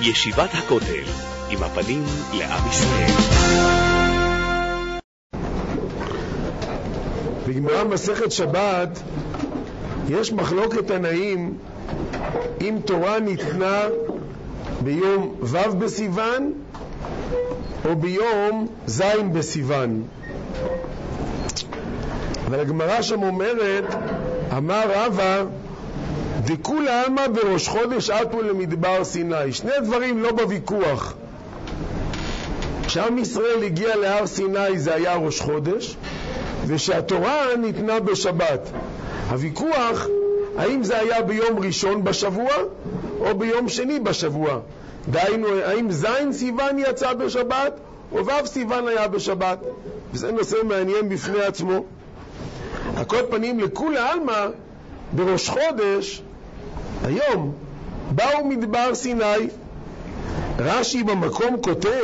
ישיבת הכותל, עם הפנים לעם ישראל. בגמרא מסכת שבת יש מחלוקת תנאים אם תורה ניתנה ביום ו' בסיוון או ביום ז' בסיוון. אבל הגמרא שם אומרת, אמר רבא דכולי עלמא בראש חודש עטו למדבר סיני. שני דברים לא בוויכוח. כשעם ישראל הגיע להר סיני זה היה ראש חודש, ושהתורה ניתנה בשבת. הוויכוח האם זה היה ביום ראשון בשבוע או ביום שני בשבוע. דהיינו, האם ז' סיוון יצא בשבת או ו' סיוון היה בשבת. וזה נושא מעניין בפני עצמו. על כל פנים, לכולי עלמא בראש חודש היום באו מדבר סיני. רש"י במקום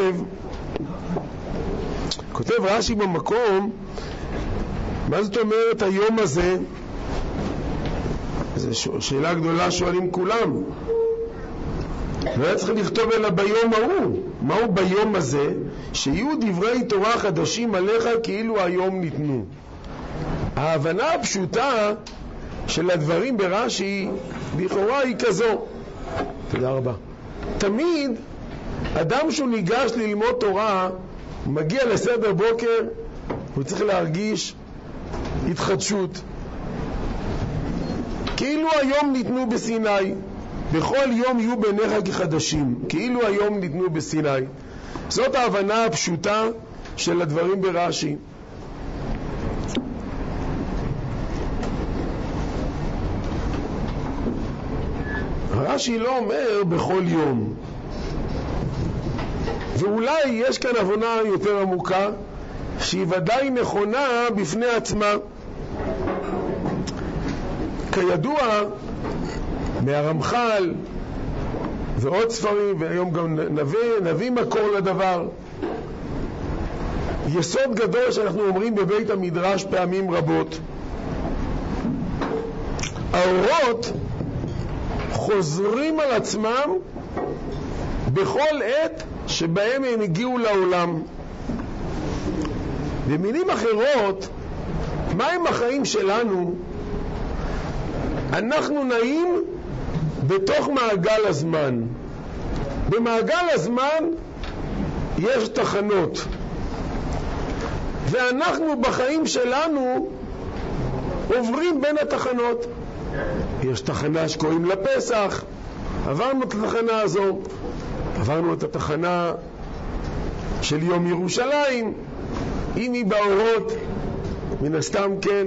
כותב רש"י במקום, מה זאת אומרת היום הזה? זו שאלה גדולה שואלים כולם. לא היה צריך לכתוב אלא ביום ההוא. מהו ביום הזה? שיהיו דברי תורה חדשים עליך כאילו היום ניתנו. ההבנה הפשוטה של הדברים ברש"י לכאורה היא כזו. תודה רבה. תמיד אדם שהוא ניגש ללמוד תורה, מגיע לסדר בוקר, הוא צריך להרגיש התחדשות. כאילו היום ניתנו בסיני, בכל יום יהיו בעיניך כחדשים, כאילו היום ניתנו בסיני. זאת ההבנה הפשוטה של הדברים ברש"י. רש"י לא אומר בכל יום, ואולי יש כאן הבנה יותר עמוקה שהיא ודאי נכונה בפני עצמה. כידוע מהרמח"ל ועוד ספרים, והיום גם נביא מקור לדבר, יסוד גדול שאנחנו אומרים בבית המדרש פעמים רבות: האורות חוזרים על עצמם בכל עת שבהם הם הגיעו לעולם. במילים אחרות, מהם החיים שלנו? אנחנו נעים בתוך מעגל הזמן. במעגל הזמן יש תחנות, ואנחנו בחיים שלנו עוברים בין התחנות. יש תחנה שקוראים לה פסח, עברנו את התחנה הזו, עברנו את התחנה של יום ירושלים, אם היא באורות, מן הסתם כן,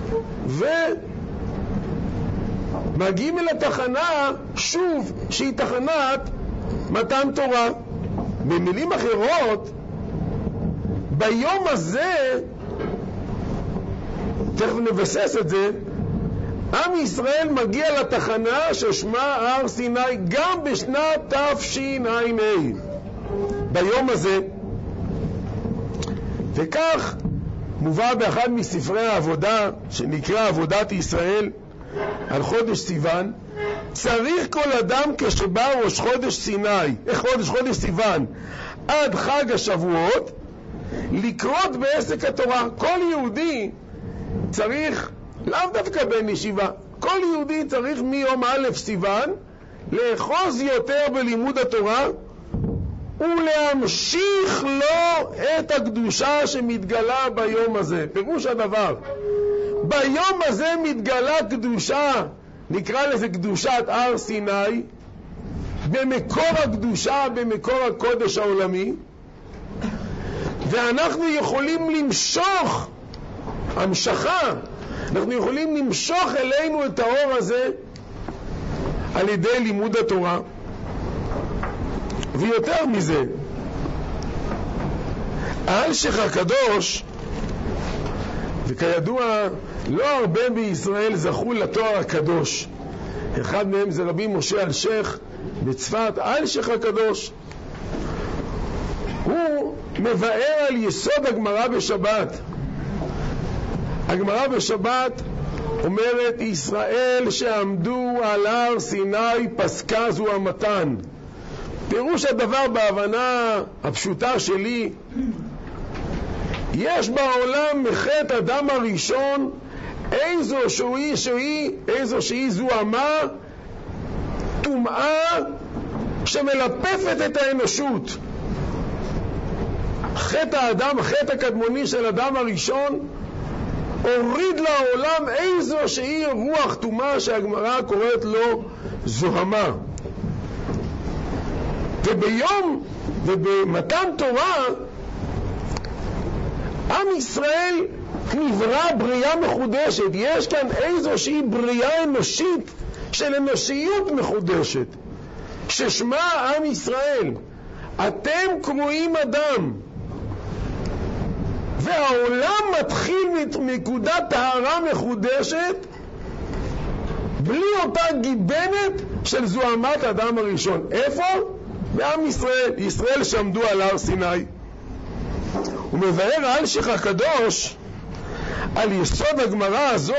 ומגיעים אל התחנה שוב שהיא תחנת מתן תורה. במילים אחרות, ביום הזה, תכף נבסס את זה, עם ישראל מגיע לתחנה ששמה הר סיני גם בשנת תשע"ה, ביום הזה. וכך מובא באחד מספרי העבודה שנקרא עבודת ישראל על חודש סיוון: צריך כל אדם כשבא ראש חודש סיוון עד חג השבועות לקרות בעסק התורה. כל יהודי צריך, לאו דווקא בן ישיבה, כל יהודי צריך מיום א' סיוון לאחוז יותר בלימוד התורה ולהמשיך לו את הקדושה שמתגלה ביום הזה. פירוש הדבר, ביום הזה מתגלה קדושה, נקרא לזה קדושת הר סיני, במקור הקדושה, במקור הקודש העולמי, ואנחנו יכולים למשוך המשכה, אנחנו יכולים למשוך אלינו את האור הזה על ידי לימוד התורה. ויותר מזה, האלשיך הקדוש, וכידוע לא הרבה בישראל זכו לתואר הקדוש, אחד מהם זה רבי משה אלשיך בצפת, האלשיך הקדוש. הוא מבאר על יסוד הגמרא בשבת. הגמרא בשבת אומרת, ישראל שעמדו על הר סיני פסקה זו המתן, פירוש הדבר בהבנה הפשוטה שלי, יש בעולם מחטא אדם הראשון איזושהי זוהמה, טומאה שמלפפת את האנושות. החטא הקדמוני של אדם הראשון הוריד לעולם איזושהי רוח טומאה שהגמרא קוראת לו זוהמה. ובמתן תורה עם ישראל נברא בריאה מחודשת. יש כאן איזושהי בריאה אנושית של אנושיות מחודשת ששמה עם ישראל. אתם קרואים אדם, והעולם מתחיל מנקודת טהרה מחודשת בלי אותה גיבנת של זוהמת אדם הראשון. איפה? בעם ישראל. ישראל שעמדו על הר סיני. הוא מבאר האלשיך הקדוש על יסוד הגמרא הזו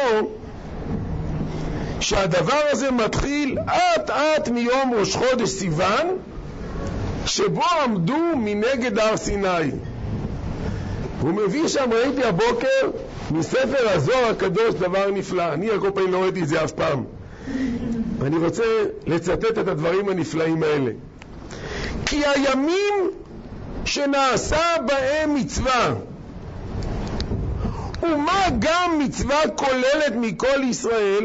שהדבר הזה מתחיל עד מיום ראש חודש סיוון, שבו עמדו מנגד הר סיני. הוא מביא שם, ראיתי הבוקר מספר הזוהר הקדוש דבר נפלא. אני על כל פעמים לא ראיתי את זה אף פעם, ואני רוצה לצטט את הדברים הנפלאים האלה. כי הימים שנעשה בהם מצווה, ומה גם מצווה כוללת מכל ישראל,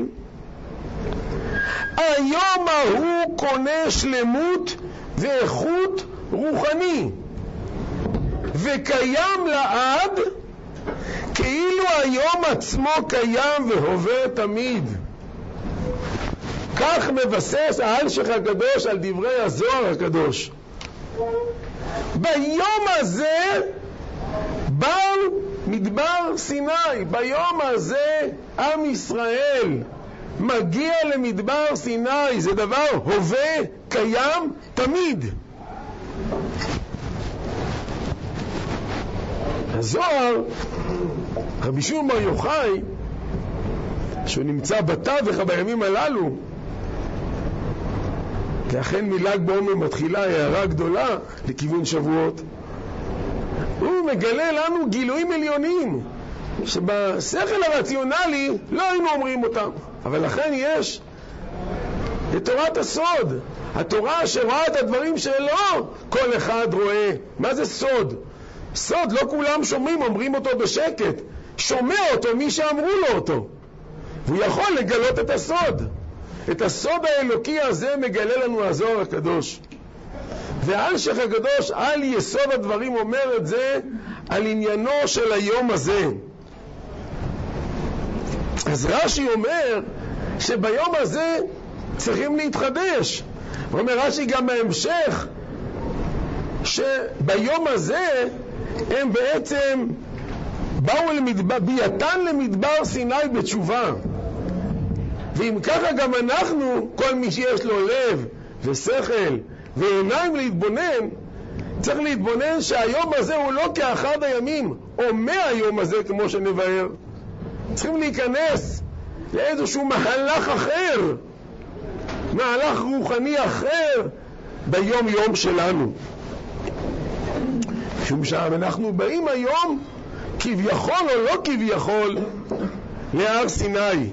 היום ההוא קונה שלמות ואיכות רוחני, וקיים לעד, כאילו היום עצמו קיים והווה תמיד. כך מבסס האלשיך הקדוש על דברי הזוהר הקדוש. ביום הזה מדבר סיני, ביום הזה עם ישראל מגיע למדבר סיני. זה דבר הווה, קיים, תמיד. הזוהר, רבי שמעון בר יוחאי, שהוא נמצא בתווך בימים הללו, ואכן מל"ג בעומר מתחילה הערה גדולה לכיוון שבועות, הוא מגלה לנו גילויים עליונים שבשכל הרציונלי לא היינו אומרים אותם. אבל לכן יש את תורת הסוד, התורה שרואה את הדברים שלא כל אחד רואה. מה זה סוד? סוד לא כולם שומעים, אומרים אותו בשקט. שומע אותו מי שאמרו לו אותו, והוא יכול לגלות את הסוד. את הסוד האלוקי הזה מגלה לנו הזוהר הקדוש. והאלשיך הקדוש על יסוד הדברים אומר את זה על עניינו של היום הזה. אז רש"י אומר שביום הזה צריכים להתחדש. הוא אומר רש"י גם בהמשך שביום הזה הם בעצם באו בייתן למדבר סיני בתשובה. ואם ככה גם אנחנו, כל מי שיש לו לב ושכל ועיניים להתבונן, צריך להתבונן שהיום הזה הוא לא כאחד הימים או מהיום הזה כמו שנבהר. צריכים להיכנס לאיזשהו מהלך אחר, מהלך רוחני אחר ביום יום שלנו. משום שאנחנו באים היום כביכול או לא כביכול להר סיני.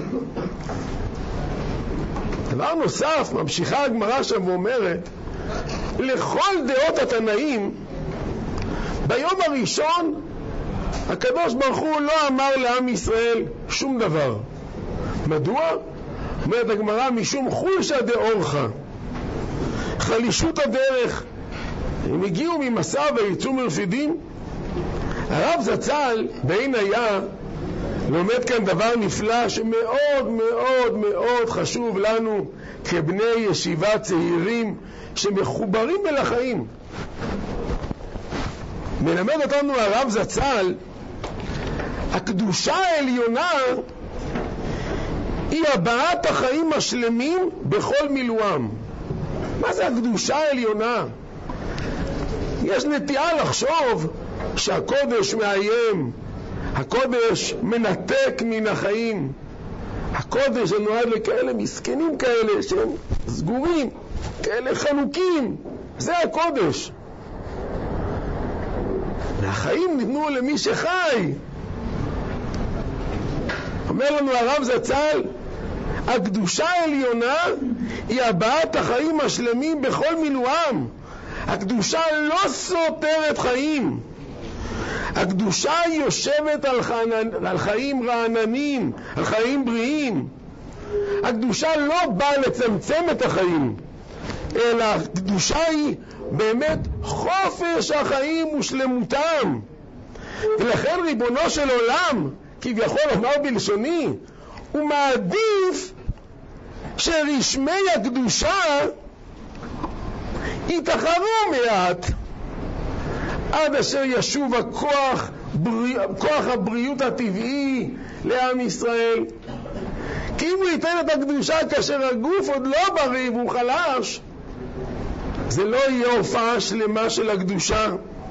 דבר נוסף, ממשיכה הגמרא שם ואומרת, לכל דעות התנאים ביום הראשון הקדוש ברוך הוא לא אמר לעם ישראל שום דבר. מדוע? אומרת הגמרא, משום חולשא דאורחא, חלישות הדרך. הם הגיעו ממסע ויצאו מרפידים. הרב זצ"ל בעין היה לומד כאן דבר נפלא שמאוד מאוד מאוד חשוב לנו כבני ישיבה צעירים שמחוברים אל החיים. מלמד אותנו הרב זצ"ל, הקדושה העליונה היא הבעת החיים השלמים בכל מילואם. מה זה הקדושה העליונה? יש נטייה לחשוב שהקודש מאיים, הקודש מנתק מן החיים. הקודש זה נועד לכאלה מסכנים כאלה שהם סגורים, כאלה חנוקים, זה הקודש. והחיים ניתנו למי שחי. אומר לנו הרב זצ"ל, הקדושה העליונה היא הבאת החיים השלמים בכל מילואם. הקדושה לא סותרת חיים. הקדושה יושבת על חיים רעננים, על חיים בריאים. הקדושה לא באה לצמצם את החיים, אלא הקדושה היא באמת חופש החיים ושלמותם. ולכן ריבונו של עולם, כביכול אומר בלשוני, הוא מעדיף שרשמי הקדושה יתחרו מעט עד אשר ישוב כוח הבריאות הטבעי לעם ישראל. כי אם הוא ייתן את הקדושה כאשר הגוף עוד לא בריא והוא חלש, זה לא יהיה הופעה שלמה של הקדושה.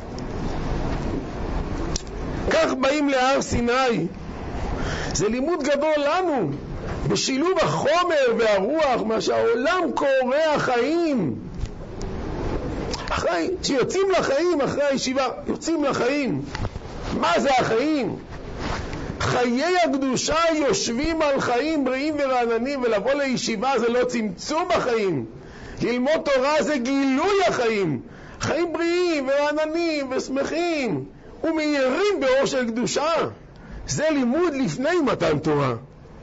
כך באים להר סיני. זה לימוד גדול לנו, בשילוב החומר והרוח, מה שהעולם קורא החיים. כשיוצאים לחיים אחרי הישיבה, יוצאים לחיים. מה זה החיים? חיי הקדושה יושבים על חיים בריאים ורעננים, ולבוא לישיבה זה לא צמצום החיים. ללמוד תורה זה גילוי החיים. חיים בריאים ורעננים ושמחים ומאירים באור של קדושה. זה לימוד לפני מתן תורה.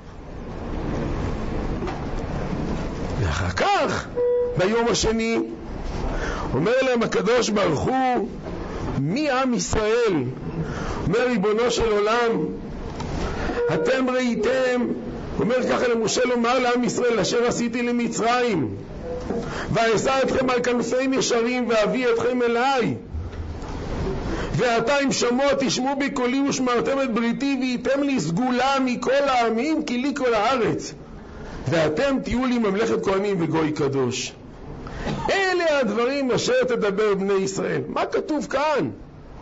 ואחר כך, ביום השני, אומר להם הקדוש ברוך הוא, מי עם ישראל? אומר ריבונו של עולם, אתם ראיתם, אומר ככה למשה לומר לעם ישראל, אשר עשיתי למצרים, ואשא אתכם על כנפים ישרים, ואביא אתכם אליי. ועתה אם שמוע תשמעו בקולי ושמרתם את בריתי, והייתם לי סגולה מכל העמים, כי לי כל הארץ. ואתם תהיו לי ממלכת כהנים וגוי קדוש. אלה הדברים אשר תדבר בני ישראל. מה כתוב כאן?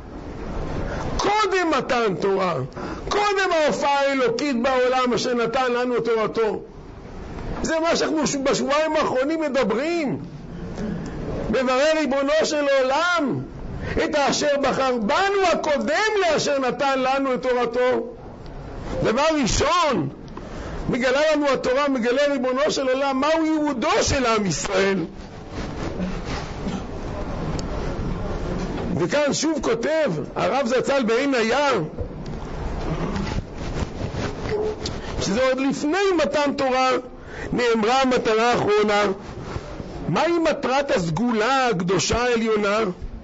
קודם מתן תורה, קודם ההופעה האלוקית בעולם אשר נתן לנו תורתו. זה מה שאנחנו בשבועיים האחרונים מדברים. מברר ריבונו של עולם את האשר בחר בנו הקודם לאשר נתן לנו את תורתו. דבר ראשון, מגלה לנו התורה, מגלה ריבונו של עולם מהו ייעודו של עם ישראל. וכאן שוב כותב הרב זצ"ל בעין הים, שזה עוד לפני מתן תורה נאמרה המטרה האחרונה. מהי מטרת הסגולה הקדושה העליונה?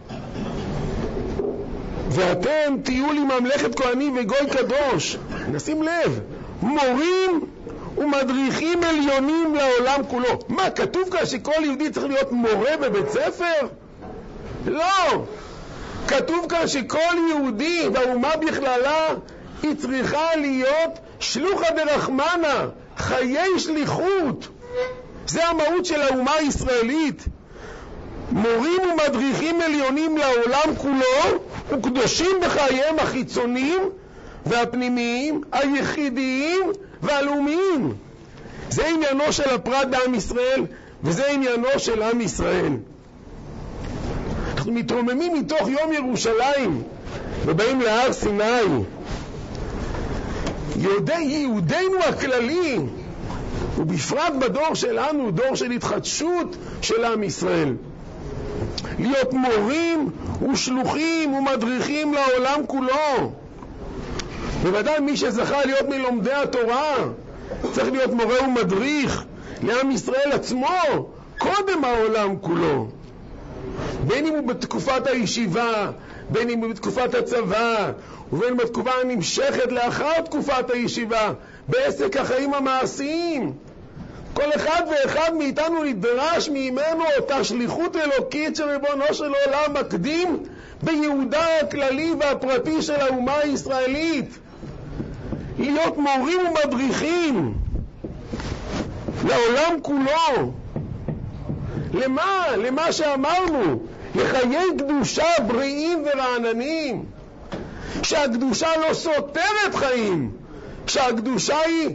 ואתם תהיו לי ממלכת כהנים וגוי קדוש. נשים לב, מורים ומדריכים עליונים לעולם כולו. מה, כתוב כאן שכל יהודי צריך להיות מורה בבית ספר? לא. כתוב כאן שכל יהודי באומה בכללה היא צריכה להיות שלוחא דרחמנא, חיי שליחות. זה המהות של האומה הישראלית. מורים ומדריכים עליונים לעולם כולו, וקדושים בחייהם החיצוניים והפנימיים, היחידיים והלאומיים. זה עניינו של הפרט בעם ישראל, וזה עניינו של עם ישראל. אנחנו מתרוממים מתוך יום ירושלים ובאים להר סיני. יהודינו הכללי, ובפרט בדור שלנו, דור של התחדשות של עם ישראל, להיות מורים ושלוחים ומדריכים לעולם כולו. בוודאי מי שזכה להיות מלומדי התורה צריך להיות מורה ומדריך לעם ישראל עצמו קודם העולם כולו, בין אם הוא בתקופת הישיבה, בין אם הוא בתקופת הצבא, ובין בתקופה הנמשכת לאחר תקופת הישיבה, בעסק החיים המעשיים. כל אחד ואחד מאיתנו נדרש ממנו אותה שליחות אלוקית שריבונו של עולם מקדים ביהודה הכללי והפרטי של האומה הישראלית. להיות מורים ומדריכים לעולם כולו. למה? למה שאמרנו, לחיי קדושה בריאים ורעננים. שהקדושה לא סותרת חיים, שהקדושה היא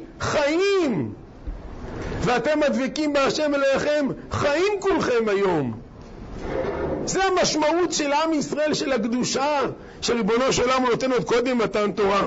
חיים. ואתם מדבקים בהשם אלוהיכם חיים כולכם היום. זה המשמעות של עם ישראל, של הקדושה, של ריבונו של עולם הוא נותן עוד קודם מתן תורה.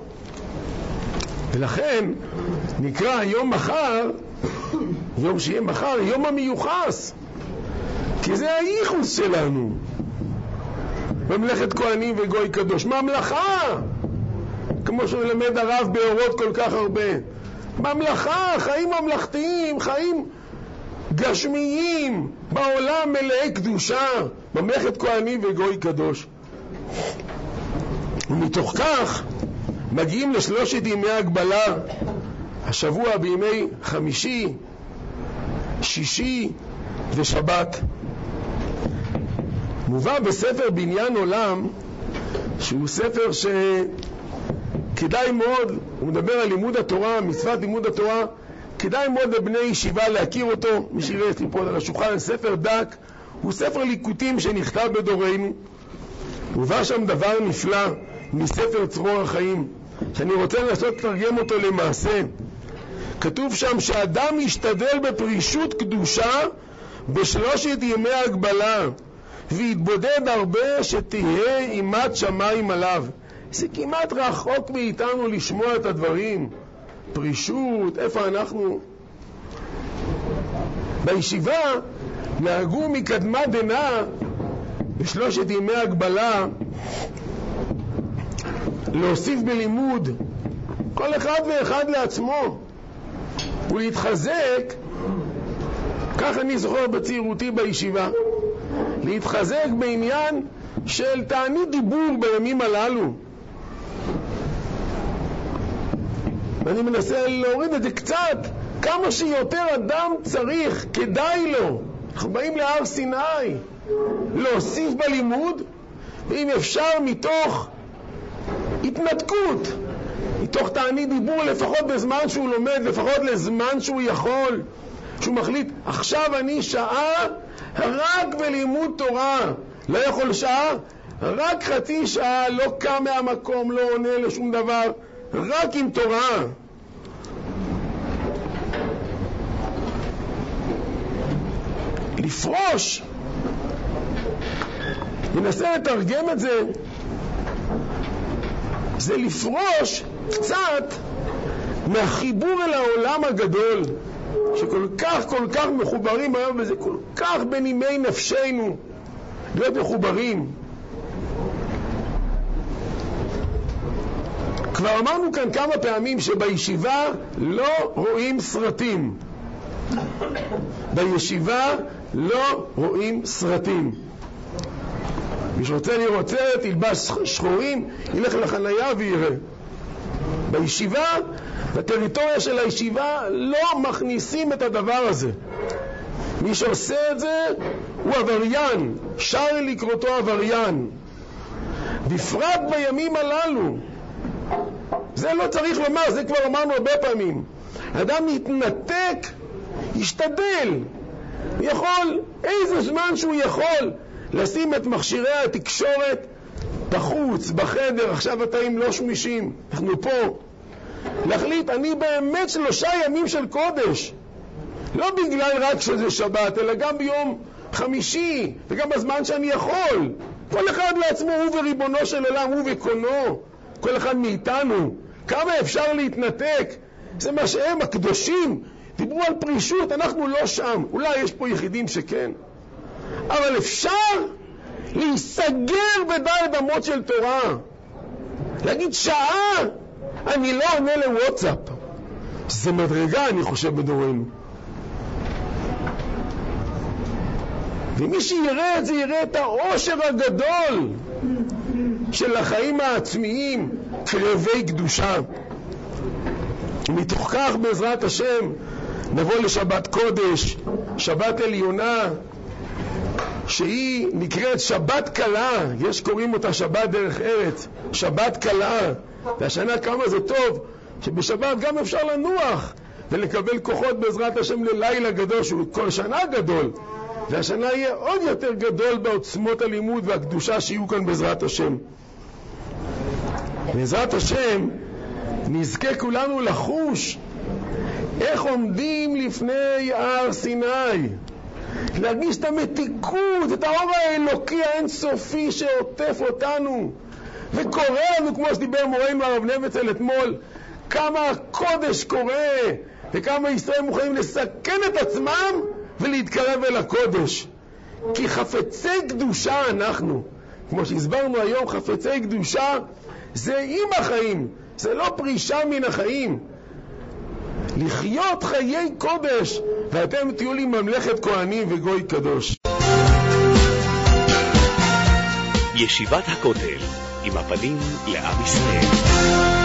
ולכן נקרא יום מחר, יום שיהיה מחר, יום המיוחס, כי זה הייחוס שלנו. ממלכת כהנים וגוי קדוש, ממלכה, כמו שמלמד הרב באורות כל כך הרבה. ממלכה, חיים ממלכתיים, חיים גשמיים, בעולם מלאי קדושה, ממלכת כהנים וגוי קדוש. ומתוך כך מגיעים לשלושת ימי הגבלה, השבוע בימי חמישי, שישי ושבת. מובא בספר בניין עולם, שהוא ספר שכדאי מאוד, הוא מדבר על לימוד התורה, מצוות לימוד התורה, כדאי מאוד לבני ישיבה להכיר אותו. מי שיראה את ליפול על השולחן, ספר דק, הוא ספר ליקוטים שנכתב בדורנו. מובא שם דבר נפלא מספר צרור החיים, שאני רוצה לנסות לתרגם אותו למעשה. כתוב שם שאדם ישתדל בפרישות קדושה בשלושת ימי הגבלה, ויתבודד הרבה שתהיה אימת שמיים עליו. זה כמעט רחוק מאיתנו לשמוע את הדברים. פרישות, איפה אנחנו? בישיבה נהגו מקדמה דנא בשלושת ימי הגבלה להוסיף בלימוד, כל אחד ואחד לעצמו, ולהתחזק, כך אני זוכר בצעירותי בישיבה, להתחזק בעניין של תענית דיבור בימים הללו. ואני מנסה להוריד את זה קצת, כמה שיותר אדם צריך, כדאי לו. אנחנו באים להר סיני, להוסיף בלימוד, ואם אפשר מתוך התנתקות, מתוך תענית דיבור, לפחות בזמן שהוא לומד, לפחות לזמן שהוא יכול, שהוא מחליט, עכשיו אני שעה רק בלימוד תורה, לא יכול שעה, רק חצי שעה, לא קם מהמקום, לא עונה לשום דבר, רק עם תורה. לפרוש, ננסה לתרגם את זה, זה לפרוש קצת מהחיבור אל העולם הגדול, שכל כך מחוברים היום, וזה כל כך בנימי נפשנו להיות מחוברים. כבר אמרנו כאן כמה פעמים שבישיבה לא רואים סרטים. בישיבה לא רואים סרטים. מי שרוצה לראות סרט, ילבש שחורים, ילך לחניה ויראה. בישיבה, בטריטוריה של הישיבה, לא מכניסים את הדבר הזה. מי שעושה את זה הוא עבריין, שר לקרותו עבריין. בפרט בימים הללו. זה לא צריך לומר, זה כבר אמרנו הרבה פעמים. אדם מתנתק, ישתדל, יכול, איזה זמן שהוא יכול, לשים את מכשירי התקשורת בחוץ, בחדר, עכשיו התאים לא שמישים, אנחנו פה. להחליט, אני באמת 3 ימים של קודש. לא בגלל רק שזה שבת, אלא גם ביום חמישי, וגם בזמן שאני יכול. כל אחד לעצמו, הוא וריבונו של עולם, הוא וקונו. כל אחד מאיתנו. כמה אפשר להתנתק? זה מה שהם, הקדושים, דיברו על פרישות, אנחנו לא שם. אולי יש פה יחידים שכן. אבל אפשר להיסגר בדלת אמות של תורה. להגיד שעה, אני לא עונה לוואטסאפ. זה מדרגה, אני חושב, בדורנו. ומי שיראה את זה, יראה את העושר הגדול של החיים העצמיים, קרבי קדושה. ומתוך כך, בעזרת השם, נבוא לשבת קודש, שבת עליונה, שהיא נקראת שבת קלה. יש קוראים אותה שבת דרך ארץ, שבת קלה. והשנה כמה זה טוב שבשבת גם אפשר לנוח ולקבל כוחות בעזרת השם ללילה גדול, שהוא כל שנה גדול, והשנה יהיה עוד יותר גדול בעוצמות הלימוד והקדושה שיהיו כאן בעזרת השם. בעזרת השם נזכה כולנו לחוש איך עומדים לפני הר סיני, להרגיש את המתיקות, את האור האלוקי האינסופי שעוטף אותנו וקורא לנו, כמו שדיבר מורנו הרב נבצל אתמול, כמה הקודש קורא וכמה ישראל מוכנים לסכן את עצמם ולהתקרב אל הקודש, כי חפצי קדושה אנחנו. כמו שהסברנו היום, חפצי קדושה זה עם החיים, זה לא פרישה מן החיים. לחיות חיי קודש, ואתם תהיו לי ממלכת כהנים וגוי קדוש. ישיבת הכותל, עם הפנים לעם ישראל.